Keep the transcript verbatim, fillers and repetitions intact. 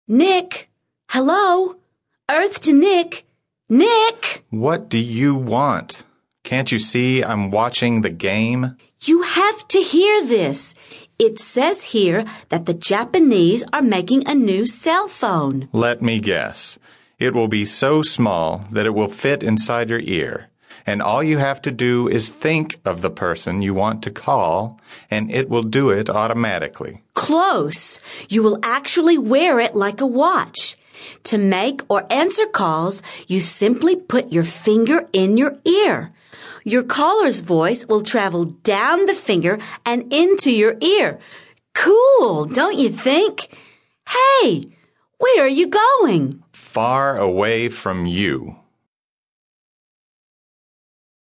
Nick? Hello? Earth to Nick? Nick? What do you want? Can't you see I'm watching the game? You have to hear this. It says here that the Japanese are making a new cell phone. Let me guess. It will be so small that it will fit inside your ear. And all you have to do is think of the person you want to call, and it will do it automatically. Close. You will actually wear it like a watch. To make or answer calls, you simply put your finger in your ear. Your caller's voice will travel down the finger and into your ear. Cool, don't you think? Hey, where are you going? Far away from you.